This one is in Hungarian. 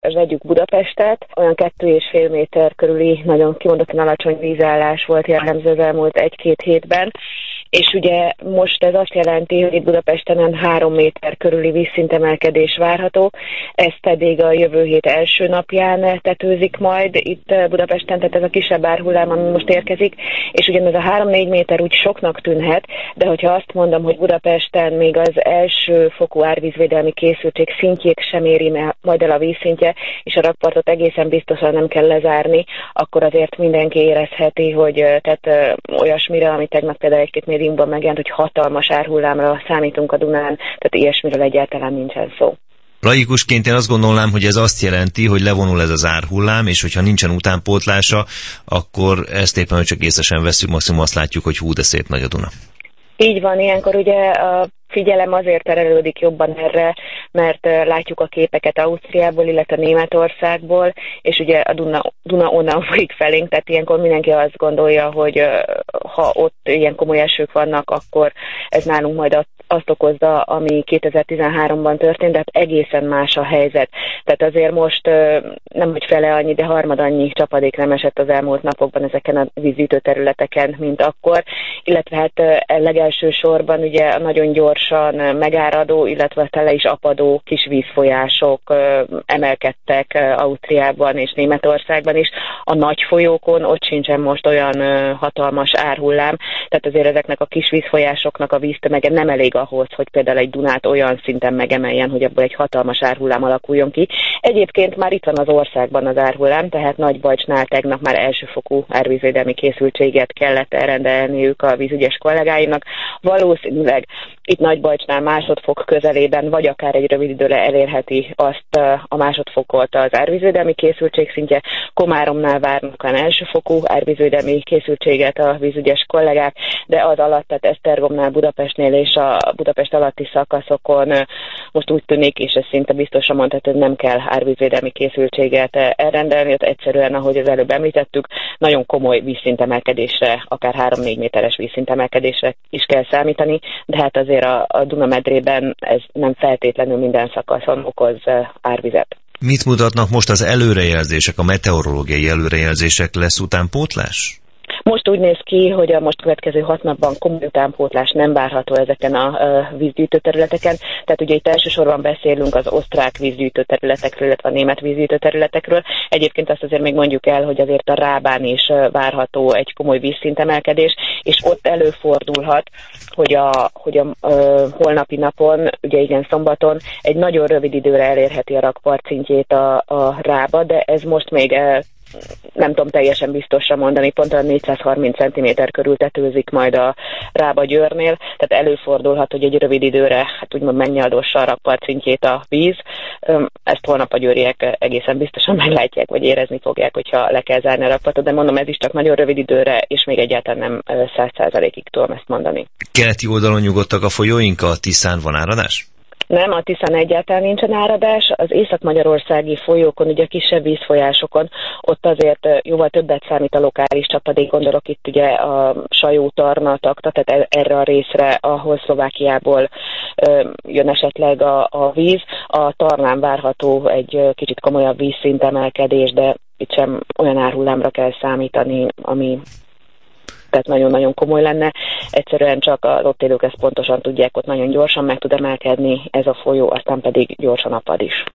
vegyük Budapestet, olyan 2,5 méter körüli, nagyon kimondottan alacsony vízállás volt jellemző az elmúlt 1-2 hétben, és ugye most ez azt jelenti, hogy itt Budapesten 3 méter körüli vízszintemelkedés várható, ez pedig a jövő hét első napján tetőzik majd itt Budapesten, tehát ez a kisebb árhullám, ami most érkezik, és ugyanez a 3-4 méter úgy soknak tűnhet, de hogyha azt mondom, hogy Budapesten még az első fokú árvízvédelmi készültség szintjét sem éri majd el a vízszintje, és a rakpartot egészen biztosan nem kell lezárni, akkor azért mindenki érezheti, hogy tehát olyasmire, ami tegnap például egy-két médiumban megjelent, hogy hatalmas árhullámra számítunk a Dunán, tehát ilyesmiről egyáltalán nincsen szó. Laikusként én azt gondolnám, hogy ez azt jelenti, hogy levonul ez az árhullám, és hogyha nincsen utánpótlása, akkor ezt éppen, hogy csak észesen veszünk, maximum azt látjuk, hogy hú, de szép nagy a Duna. Így van, ilyenkor ugye a figyelem azért terelődik jobban erre, mert látjuk a képeket Ausztriából, illetve Németországból, és ugye a Duna onnan folyik felénk, tehát ilyenkor mindenki azt gondolja, hogy ha ott ilyen komoly esők vannak, akkor ez nálunk majd azt okozza, ami 2013-ban történt, de hát egészen más a helyzet. Tehát azért most nem hogy fele annyi, de harmad annyi csapadék nem esett az elmúlt napokban ezeken a vízgyűjtő területeken, mint akkor, illetve hát legelső sorban ugye a nagyon gyorsan megáradó, illetve tele is apadó kis vízfolyások emelkedtek Ausztriában és Németországban is. A nagy folyókon ott sincsen most olyan hatalmas árhullám, tehát azért ezeknek a kis vízfolyásoknak a víztömege nem elég ahhoz, hogy például egy Dunát olyan szinten megemeljen, hogy abból egy hatalmas árhullám alakuljon ki. Egyébként már itt van az országban az árhullám, tehát Nagybajcsnál tegnap már elsőfokú árvízvédelmi készültséget kellett elrendelniük a vízügyes kollégáinak. Valószínűleg itt Nagybajcsnál másodfok közelében, vagy akár egy rövid időre elérheti azt a másodfokot az árvízvédelmi készültség szintje. Komáromnál várnak olyan elsőfokú árvízvédelmi készültséget a vízügyes kollégák, de az alatt, tehát Esztergomnál, Budapestnél és a Budapest alatti szakaszokon most úgy tűnik, és ez szinte biztosan mondható, hogy nem kell árvízvédelmi készültséget elrendelni, ott egyszerűen, ahogy az előbb említettük, nagyon komoly vízszintemelkedésre, akár 3-4 méteres vízszintemelkedésre is kell számítani, de hát azért a Duna medrében ez nem feltétlenül minden szakaszon okoz árvizet. Mit mutatnak most az előrejelzések, a meteorológiai előrejelzések, lesz utánpótlás? Most úgy néz ki, hogy a most következő 6 napban komoly utánpótlás nem várható ezeken a vízgyűjtő területeken. Tehát ugye itt elsősorban beszélünk az osztrák vízgyűjtő területekről, illetve a német vízgyűjtő területekről. Egyébként azt azért még mondjuk el, hogy azért a Rábán is várható egy komoly vízszintemelkedés, és ott előfordulhat, hogy a holnapi napon, ugye igen szombaton, egy nagyon rövid időre elérheti a rakpart szintjét a Rába, de ez most még nem tudom teljesen biztosra mondani, pont a 430 cm körül tetőzik majd a Rába-Győrnél, tehát előfordulhat, hogy egy rövid időre, hát úgymond mennyaldossa a rakpart szintjét a víz. Ezt holnap a győriek egészen biztosan meglátják, vagy érezni fogják, hogyha le kell zárni a rakpartot, de mondom, ez is csak nagyon rövid időre, és még egyáltalán nem 100%-ig tudom ezt mondani. Keleti oldalon nyugodtak a folyóink, a Tiszán van áradás? Nem, a Tiszán egyáltalán nincsen áradás. Az észak-magyarországi folyókon, ugye a kisebb vízfolyásokon, ott azért jóval többet számít a lokális csapadék, gondolok itt ugye a Sajó-Tarna takta, tehát erre a részre, ahol Szlovákiából jön esetleg a víz. A Tarnán várható egy kicsit komolyabb vízszintemelkedés, de itt sem olyan árhullámra kell számítani, ami tehát nagyon-nagyon komoly lenne. Egyszerűen csak az ott élők ezt pontosan tudják, ott nagyon gyorsan meg tud emelkedni ez a folyó, aztán pedig gyorsan apad is.